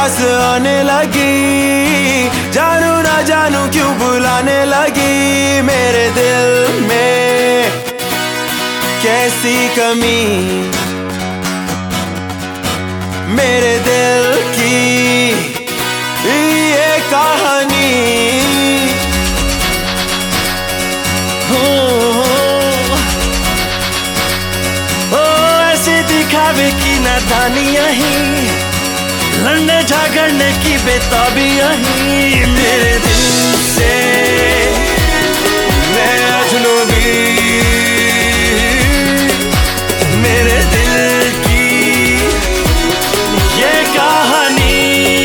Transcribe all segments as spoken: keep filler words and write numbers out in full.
पास आने लगी, जानू ना जानू क्यों बुलाने लगी। मेरे दिल में कैसी कमी, मेरे दिल की ये कहानी। हो, हो ऐसे दिखावे की नादानियां ही, लड़ने झगड़ने की बेताबियां ही। मेरे दिल से मैं अजनबी, मेरे दिल की ये कहानी।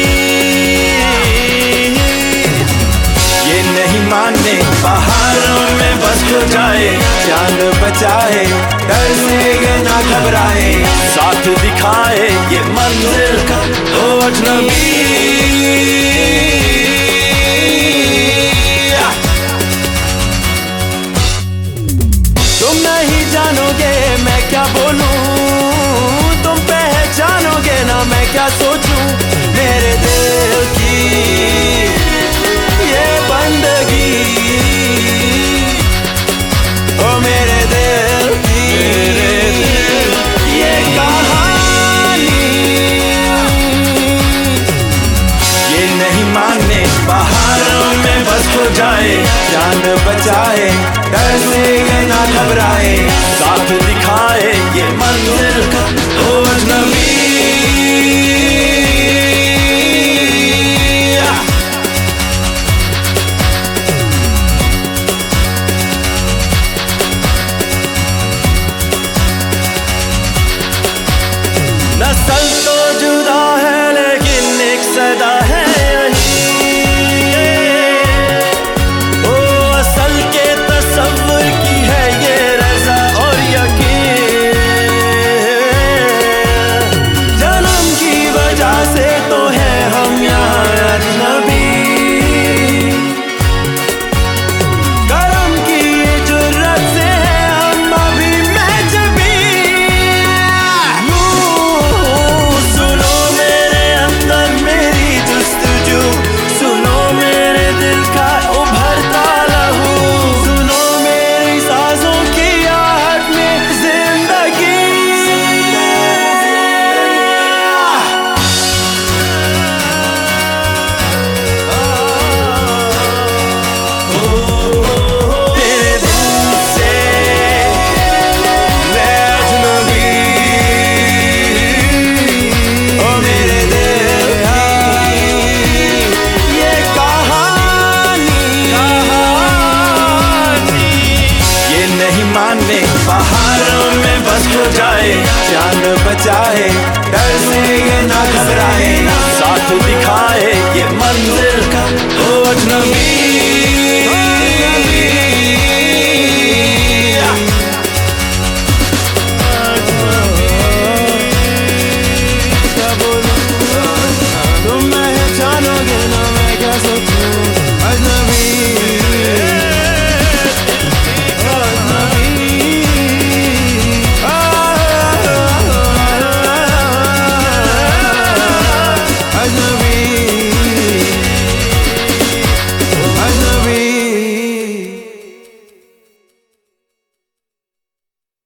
ये नहीं माने पहाड़ों में बस खो जाए, जान बचाए डर से ये ना घबराए, साथ दिखाए ये मंजिल का ओ अजनबी। तुम नहीं जानोगे मैं क्या बोलूं, तुम पहचानोगे ना मैं क्या सोचूं। मेरे दिल की ये बंदगी, ओ मेरे दिल की ये कहानी। ये नहीं माने पहाड़ों में बस खो जाए, जान बचाए डर से ये ना घबराए, साथ दिखाए ये मंजिल का ओ अजनबी।